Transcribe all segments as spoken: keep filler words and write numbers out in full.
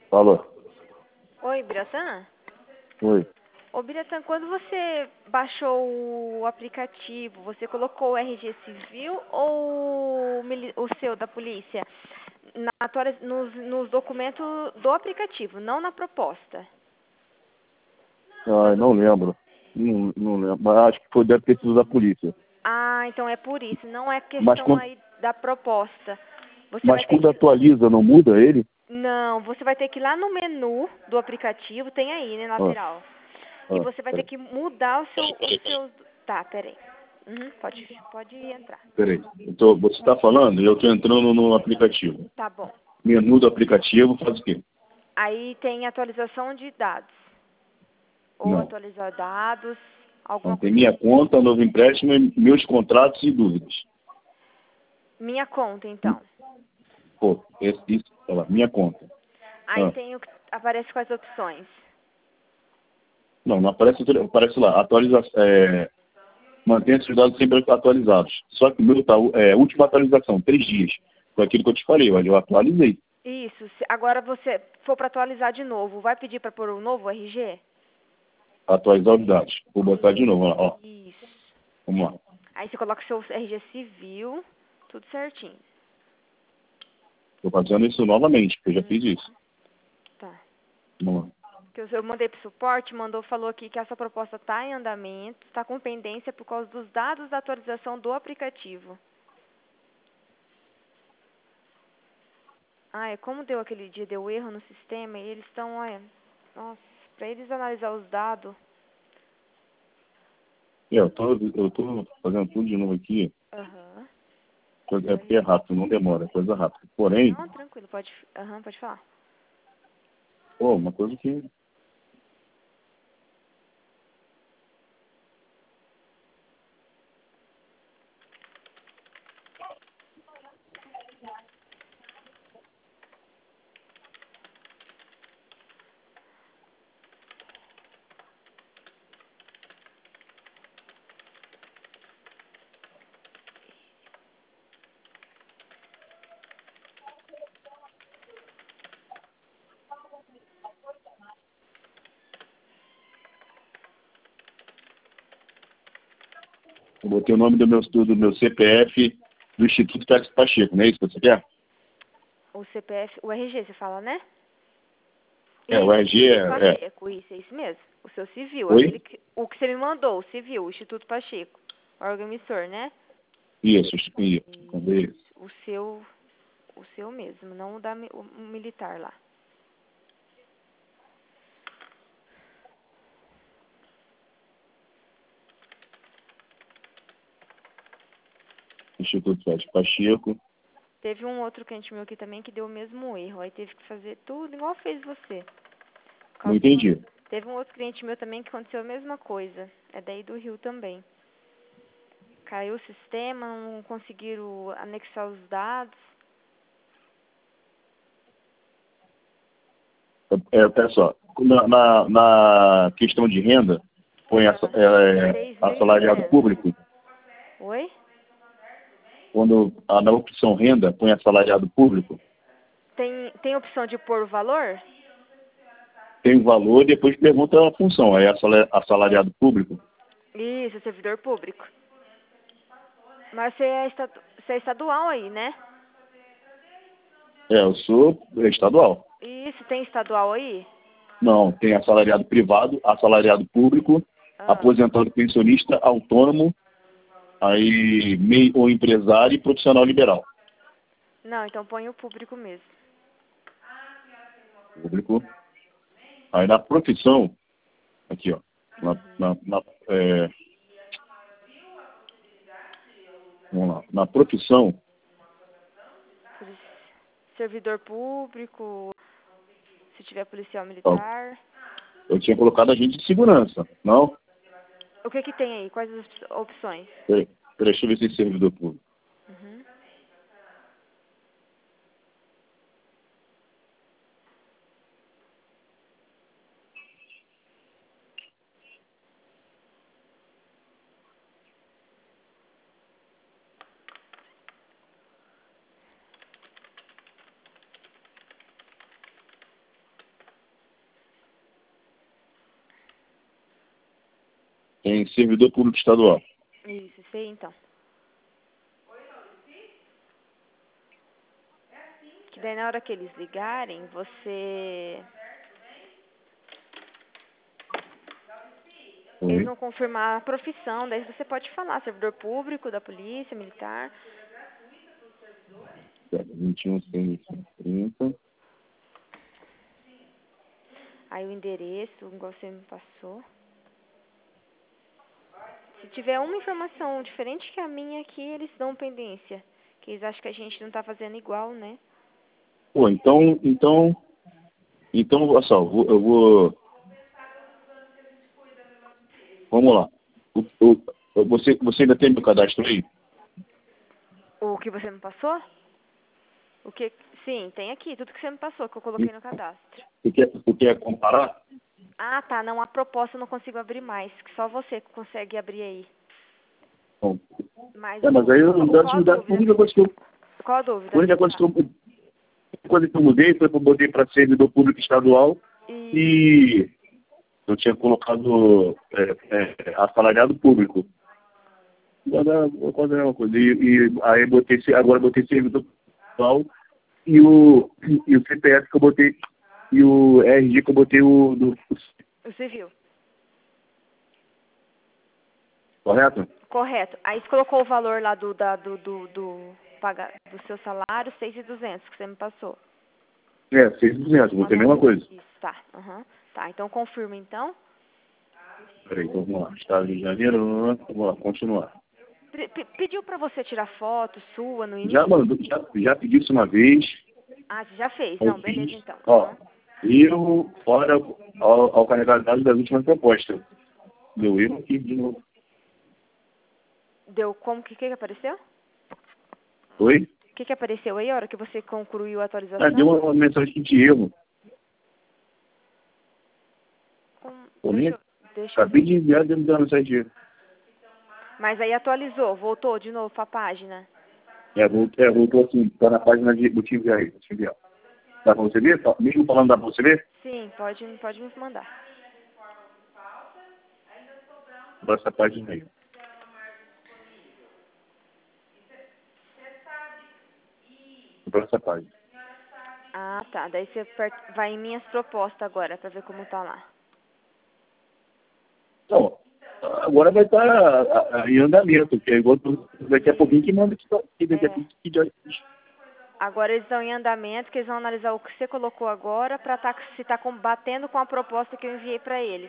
Alô? Oi, Biratã? Oi. Ô, Biratã, quando você baixou o aplicativo, você colocou o R G Civil ou o mili- o seu da polícia na atualiz- nos, nos documentos do aplicativo, não na proposta? Ah, Quando... não lembro. Não, não lembro. Mas acho que foi, deve ter sido da polícia. Ah, então é por isso, não é Mas questão quando, aí da proposta. Você vai mas ter quando que... atualiza, não muda ele? Não, você vai ter que ir lá no menu do aplicativo, tem aí, né, Ah, lateral. E ah, você vai ter peraí. que mudar o seu... O seu... Tá, peraí. Uhum, pode, pode entrar. Peraí. Eu tô, você está falando e eu estou entrando no aplicativo. Tá bom. Menu do aplicativo faz o quê? Aí tem atualização de dados. Ou Não. atualizar dados, Não alguma tem coisa assim. minha conta, novo empréstimo, e meus contratos e dúvidas. Minha conta, então. Pô, esse, isso, olha lá, minha conta. Aí Ah, tem o que aparece com as opções. não, não aparece, aparece lá, atualização, é, mantenha seus dados sempre atualizados. Só que o meu tá, é, última atualização, três dias. Foi aquilo que eu te falei, olha, eu atualizei. Isso. Se agora você for para atualizar de novo, vai pedir para pôr o novo R G? Atualizar os dados. Vou botar de novo, ó. ó. Isso. Vamos lá. Aí você coloca o seu R G civil, tudo certinho. Estou fazendo isso novamente, porque eu já Hum, fiz isso. tá. Vamos lá. Que eu eu mandei pro suporte, mandou, falou aqui que essa proposta está em andamento, está com pendência por causa dos dados da atualização do aplicativo. Ah, é como deu aquele dia, deu erro no sistema e eles estão, olha, nossa, para eles analisar os dados. É, eu tô, eu tô fazendo tudo de novo aqui. Aham. coisa- É Foi. porque é rápido, não demora, é coisa rápida. Porém, Não, tranquilo, pode, aham, pode falar. pô, uma coisa que. Eu botei o nome do meu, do meu C P F do Instituto Félix Pacheco, não é isso que você quer? O C P F, o R G, você fala, né? É, o Isso, R G Instituto é. é. Pacheco, isso, é isso mesmo. O seu civil, aquele Oi? que, o que você me mandou, o civil, o Instituto Pacheco, órgão emissor, né? Isso, isso. Isso. Isso, o seu, o seu mesmo, não o da mi- o militar lá. Instituto Félix Pacheco. Teve um outro cliente meu aqui também que deu o mesmo erro. Aí teve que fazer tudo igual fez você. Por Não causa do... entendi. Teve um outro cliente meu também que aconteceu a mesma coisa. É daí do Rio também. Caiu o sistema, não conseguiram anexar os dados. É, olha só, na, na, na questão de renda, põe assa- Ah, é, seis mil e assalariado duzentos. público. Oi? Quando ah, na opção renda, põe assalariado público, Tem, tem opção de pôr o valor? tem o valor e depois pergunta a função. É assala- assalariado público? Isso, servidor público. Mas você é, estatu... você é estadual aí, né? É, eu sou estadual. Isso, tem estadual aí? Não, tem assalariado privado, assalariado público, Ah. aposentado pensionista, autônomo, aí meio ou empresário e profissional liberal. Não, então põe o público mesmo. Público. Aí na profissão, aqui ó, na, Uhum. na, na, é, vamos lá, na profissão, Polici- Servidor público, se tiver policial ó, militar. eu tinha colocado agente de segurança, não? O que que tem aí? Quais as op- opções? Peraí, peraí, deixa eu ver se é servidor público. Uhum. Tem servidor público estadual. Isso, isso aí então. Que daí na hora que eles ligarem, você... Eles Oi. vão confirmar a profissão, daí você pode falar, servidor público, da polícia, militar. vinte e um, cem, trinta. Aí o endereço, igual você me passou. Se tiver uma informação diferente que a minha aqui, eles dão pendência. Que eles acham que a gente não tá fazendo igual, né? Pô, então, então, então, olha só, eu vou, eu vou, vamos lá. O, o, você, você ainda tem meu cadastro aí? O que você me passou? O que? Sim, tem aqui, tudo que você me passou, que eu coloquei no cadastro. Você quer, você quer comparar? Ah, tá, não, a proposta eu não consigo abrir mais, que só você consegue abrir aí. Bom, Mas, é, mas o, aí eu, o, da qual a atividade, a dúvida? única coisa que eu, Qual a a dúvida? única coisa Tá. que eu, a coisa que eu mudei foi que eu botei para servidor público estadual E... e eu tinha colocado é, é, assalariado público. Agora quase a mesma coisa. E, e aí eu botei, agora eu botei servidor estadual e o, e o C P F que eu botei, e o R G que eu botei o do. Você viu? Correto? Correto. Aí você colocou o valor lá do, da, do, do, do, paga, do seu salário, seis mil e duzentos, que você me passou. É, seis por cento, botei a mesma coisa. Isso, tá. Uhum. Tá, então confirma então. Peraí, então vamos lá. Estado de Janeiro, vamos lá, continuar. P p- pediu pra você tirar foto sua no Já início? mandou, já, já pedi isso uma vez. Ah, você já fez. Eu Não, beleza fiz, então. ó, Uhum. erro fora ao, ao carregar dados das últimas propostas. Deu erro aqui de novo. Deu como que, que que apareceu? Oi? O que que apareceu aí a hora que você concluiu a Ah, atualização? deu uma, uma mensagem de erro. Com- Eu deixa, nem eu- deixa eu acabei ver. de enviar dentro da mensagem de erro. Mas aí atualizou, voltou de novo pra página. É, voltou, é, voltou assim, tá na página de, do T V aí, do T V. Dá pra você ver? Tá- Mesmo falando, dá pra você ver? Sim, pode, pode me mandar. Pra essa página aí. Pra essa página. Ah, tá. Daí você aperta- vai em minhas propostas agora pra ver como tá lá. Então, agora vai estar em andamento, porque é igual tu- daqui a pouquinho que manda que, tá- que daqui a É. pouquinho que já... Agora eles estão em andamento, que eles vão analisar o que você colocou agora pra tá, se tá combatendo com a proposta que eu enviei pra eles.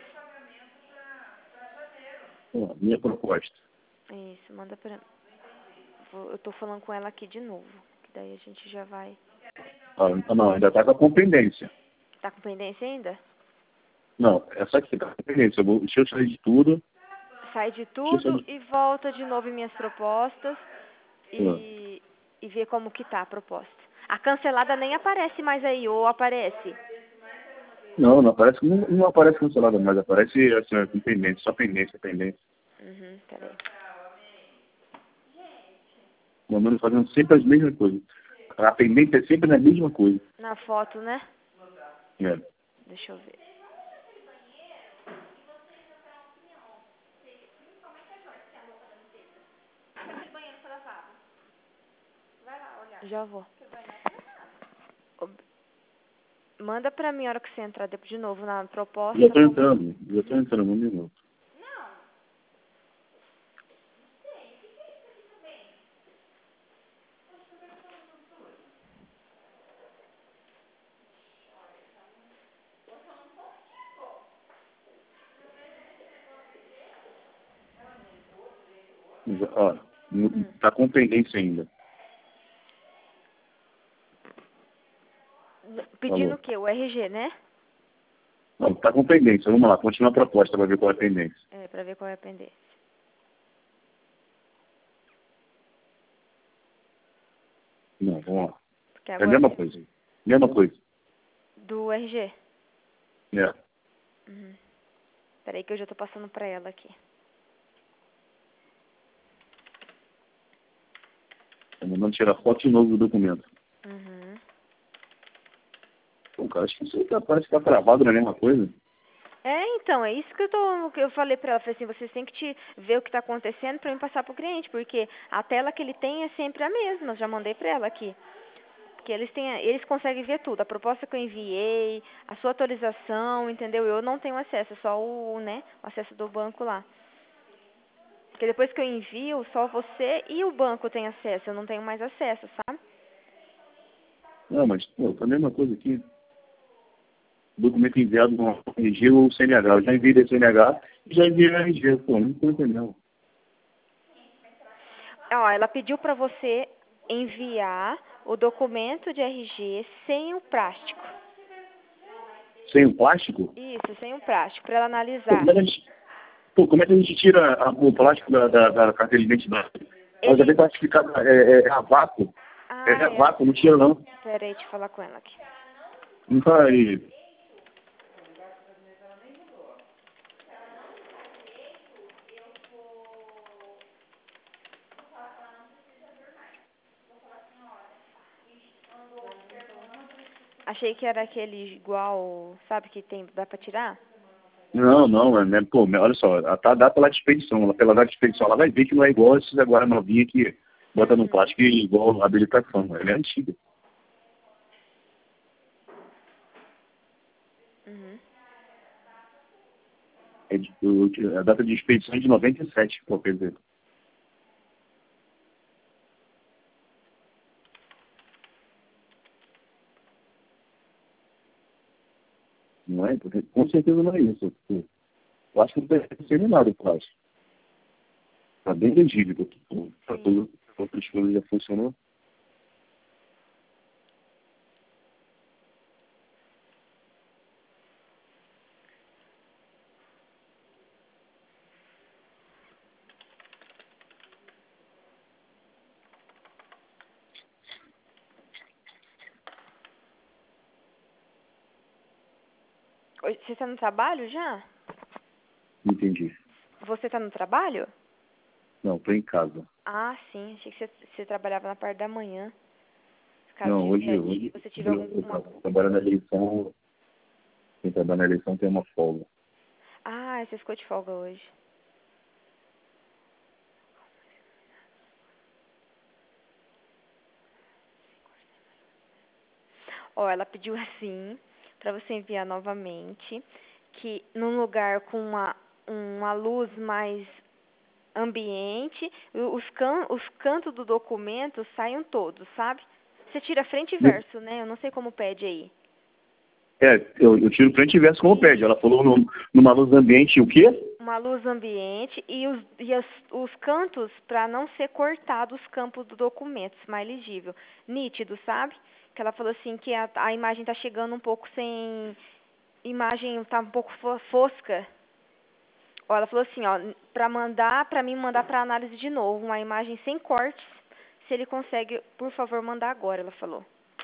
Ó, minha proposta. Isso, manda pra... Vou- Eu tô falando com ela aqui de novo, que daí a gente já vai... Ah, então não, ainda está com pendência. Tá com pendência ainda? Não, essa aqui está com pendência. Eu vou, deixa eu sair de tudo. Sai de Deixa eu sair tudo de... e volta de novo em minhas propostas Ah, e, e ver como que tá a proposta. A cancelada nem aparece mais aí, ou aparece? não, não aparece, não, não aparece cancelada, mas aparece assim, com pendência, só pendência, pendência. Uhum, peraí. Mandando fazendo sempre as mesmas coisas. A pendência é sempre na mesma coisa. Na foto, né? É. Deixa eu ver. Já vou. Ob- Manda pra mim a hora que você entrar de de novo na proposta. Já estou Como... entrando, já estou entrando, um minuto. Já- Ó, Hum. está com pendência ainda. Pedindo Falou. o quê? O R G, né? Não, está com pendência. Vamos lá, continua a proposta para ver qual é a pendência. É, pra ver qual é a pendência. Não, vamos lá. Porque É a agora... mesma coisa. Mesma coisa. Do R G? É. Uhum. Peraí que eu já tô passando pra ela aqui. Tá mandando tirar foto de novo do documento. Uhum. Pô, cara, acho que isso aí tá, parece que tá travado na mesma coisa. É, então, é isso que eu tô, que eu falei pra ela, falei assim, vocês têm que te ver o que tá acontecendo pra mim passar pro cliente, porque a tela que ele tem é sempre a mesma, eu já mandei pra ela aqui. Porque eles têm, a- eles conseguem ver tudo, a proposta que eu enviei, a sua atualização, entendeu? Eu não tenho acesso, é só o, né, o acesso do banco lá. Porque depois que eu envio, só você e o banco têm acesso, eu não tenho mais acesso, sabe? Não, mas, pô, tá a mesma coisa aqui. Documento enviado no R G ou C N H. Eu já enviei da C N H e já enviei no R G. Pô, não tô entendendo. Ó, ela pediu pra você enviar o documento de R G sem o plástico. Sem o plástico? Isso, sem o plástico, pra ela Pô, analisar. como é que a gente, pô, como é que a gente tira a- o plástico da, da, da carteira de identidade? Ela já vem Ele. plastificada, é, é, é a vácuo. É Ah, a é. vácuo, não tira não. Peraí, deixa eu falar com ela aqui. Não vai. Achei que era aquele igual, sabe, que tem, dá pra tirar? Não, não, é, né, pô, olha só, a tá, data lá de expedição, ela, pela data de expedição, ela vai ver que não é igual esses agora novinha que bota no Uhum. plástico e igual a habilitação. Ela é antiga. Uhum. É de, eu- a data de expedição é de noventa e sete, pô, quer dizer. Não é? Porque, com certeza não é isso. Pô. Eu acho que não deve ser nem nada o plástico. Tá bem legível. Para Sim. todas as outras coisas já funcionou. Oi, você tá no trabalho já? Entendi. Você tá no trabalho? Não, tô em casa. Ah, sim. Achei que você, você trabalhava na parte da manhã. Caso Não, hoje, tiver, hoje você tiver eu, eu alguma... trabalho na eleição, quem trabalha na eleição tem uma folga. Ah, você ficou de folga hoje. Ó, ela pediu assim, pra você enviar novamente, que num lugar com uma, uma luz mais ambiente, o- os, can, os cantos do documento saiam todos, sabe? Você tira frente e verso, né? Eu não sei como pede aí. É, eu, eu tiro frente e verso como pede. Ela falou no, numa luz ambiente o quê? Uma luz ambiente e os, e as, os cantos para não ser cortado os campos do documento, mais legível. Nítido, sabe? Que ela falou assim que a, a imagem tá chegando um pouco sem... Imagem tá um pouco fo- fosca. Ó, ela falou assim, ó, para mandar, para mim mandar para análise de novo, uma imagem sem cortes, se ele consegue, por favor, mandar agora, ela falou.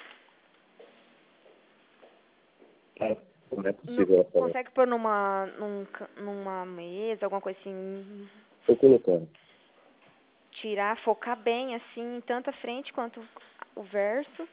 Ah, não é No- possível ela falar. consegue pôr numa, num ca- numa mesa, alguma coisa assim, Tô colocando. tirar, focar bem, assim, tanto a frente quanto o verso.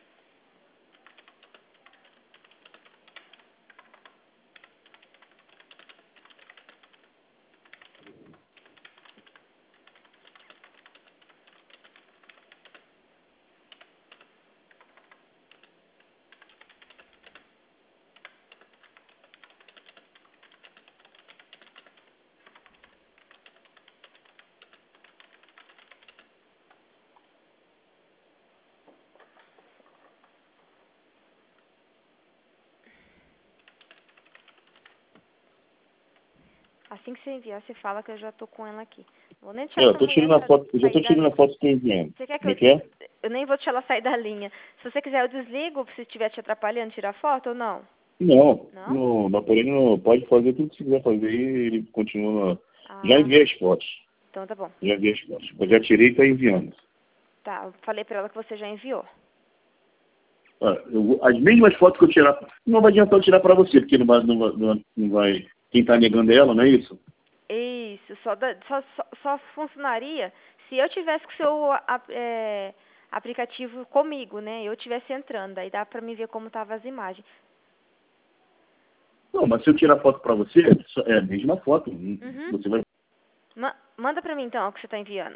Assim que você enviar, você fala que eu já tô com ela aqui. Vou nem deixar É, eu essa tô mulher tirando a sa- foto, eu já tô sair da tirando a linha. foto que eu enviando. Você quer que Como é eu... que é? Eu nem vou deixar ela sair da linha. Se você quiser, eu desligo se estiver te atrapalhando, tirar foto ou não? Não, Não? no, no aparelho pode fazer tudo que você quiser fazer e ele continua. Já Ah, enviei as fotos. então tá bom. Já enviei as fotos. Eu já tirei e tá enviando. Tá, eu falei pra ela que você já enviou. Ah, eu- as mesmas fotos que eu tirar, não vai adiantar eu tirar para você, porque não vai, não vai, não vai- não vai- quem está negando é ela, não é isso? Isso, só, da- só, só, só funcionaria se eu tivesse com o seu a- é, aplicativo comigo, né? Eu tivesse entrando, aí dá pra me ver como tava as imagens. Não, mas se eu tirar foto para você, é a mesma foto. Uhum. Você vai... Ma manda pra mim, então, a que você tá enviando.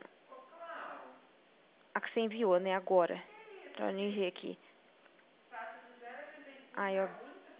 A que você enviou, né, agora. Pra eu ver aqui. Aí, ó.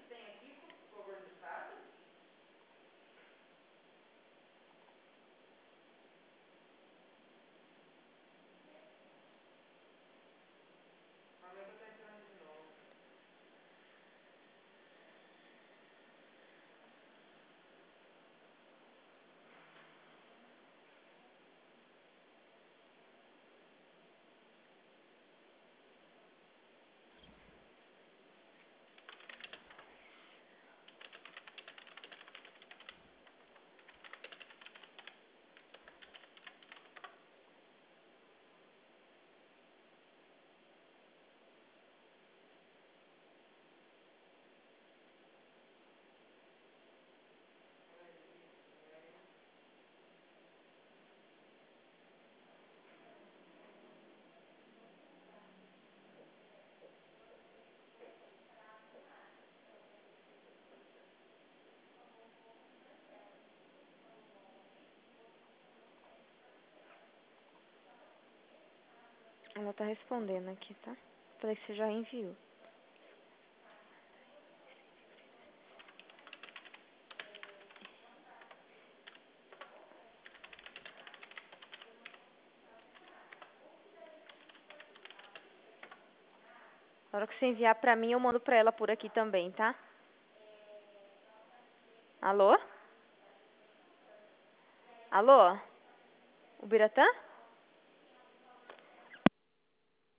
Ela tá respondendo aqui, tá? Falei que você já enviou. Na hora que você enviar pra mim, eu mando pra ela por aqui também, tá? Alô? Alô? O Biratã?